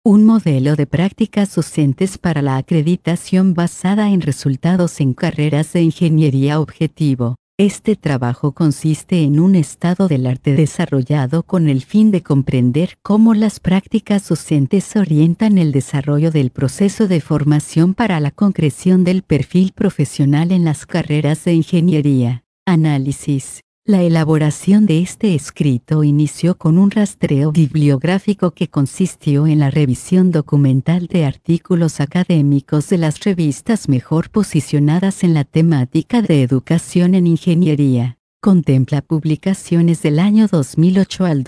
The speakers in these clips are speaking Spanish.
Un modelo de prácticas docentes para la acreditación basada en resultados en carreras de ingeniería objetivo. Este trabajo consiste en un estado del arte desarrollado con el fin de comprender cómo las prácticas docentes orientan el desarrollo del proceso de formación para la concreción del perfil profesional en las carreras de ingeniería. Análisis. La elaboración de este escrito inició con un rastreo bibliográfico que consistió en la revisión documental de artículos académicos de las revistas mejor posicionadas en la temática de educación en ingeniería. Contempla publicaciones del año 2008 al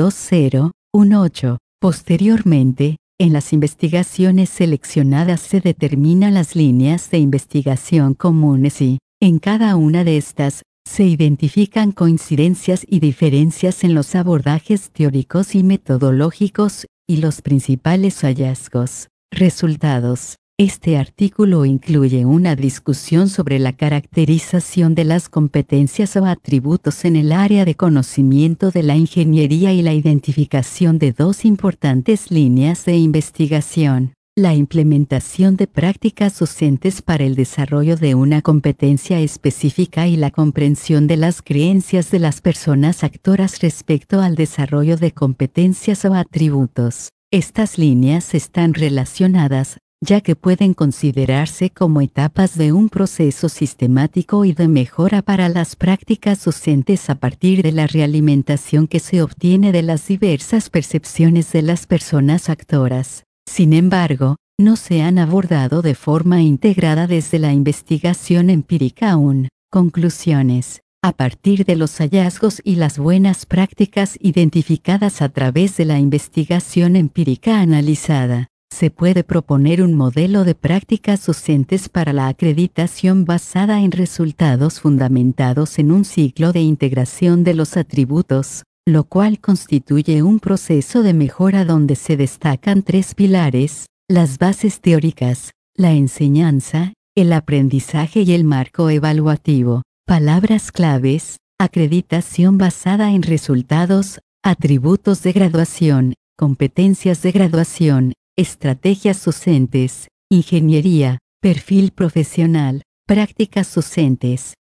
2018. Posteriormente, en las investigaciones seleccionadas se determinan las líneas de investigación comunes y, en cada una de estas, se identifican coincidencias y diferencias en los abordajes teóricos y metodológicos, y los principales hallazgos. Resultados. Este artículo incluye una discusión sobre la caracterización de las competencias o atributos en el área de conocimiento de la ingeniería y la identificación de dos importantes líneas de investigación. La implementación de prácticas docentes para el desarrollo de una competencia específica y la comprensión de las creencias de las personas actoras respecto al desarrollo de competencias o atributos. Estas líneas están relacionadas, ya que pueden considerarse como etapas de un proceso sistemático y de mejora para las prácticas docentes a partir de la realimentación que se obtiene de las diversas percepciones de las personas actoras. Sin embargo, no se han abordado de forma integrada desde la investigación empírica aún. Conclusiones. A partir de los hallazgos y las buenas prácticas identificadas a través de la investigación empírica analizada, se puede proponer un modelo de prácticas docentes para la acreditación basada en resultados fundamentados en un ciclo de integración de los atributos, lo cual constituye un proceso de mejora donde se destacan tres pilares: las bases teóricas, la enseñanza, el aprendizaje y el marco evaluativo. Palabras claves: acreditación basada en resultados, atributos de graduación, competencias de graduación, estrategias docentes, ingeniería, perfil profesional, prácticas docentes.